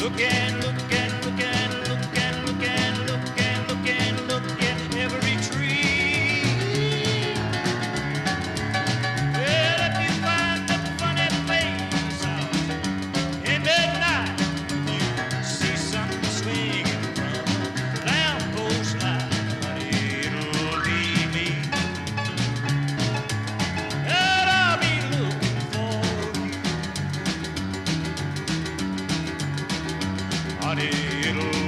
look at every tree. Well, if you find a funny place out in midnight, you see something swinging from a lamppost light, honey, it'll be me. And I'll be looking for you, honey, it'll